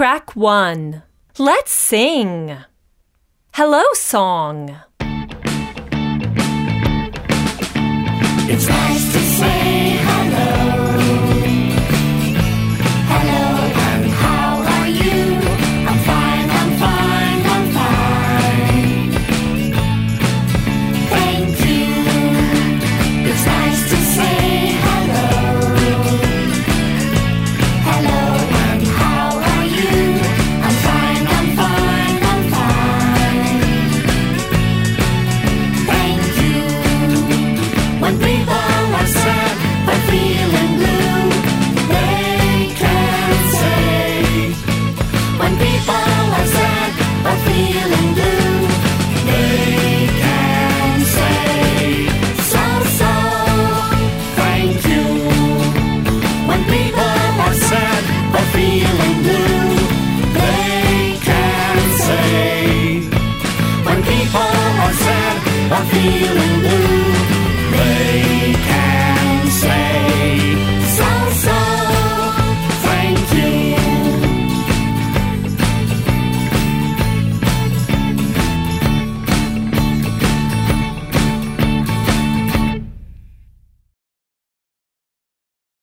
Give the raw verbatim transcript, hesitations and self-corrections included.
Track one. Let's sing. Hello song. It's nice to say hello. Hello, and how are you? I'm fine, I'm fine, I'm fine. Thank you. It's nice to say hello. Hello, and how are you? I'm fine, I'm fine, I'm fine. Thank you. When people are sad or feeling blue, they can say. When people are sad or feeling blue, they can say. So, so, thank you. When people are sad or feeling blue, they can say. When people are sad or feeling blue,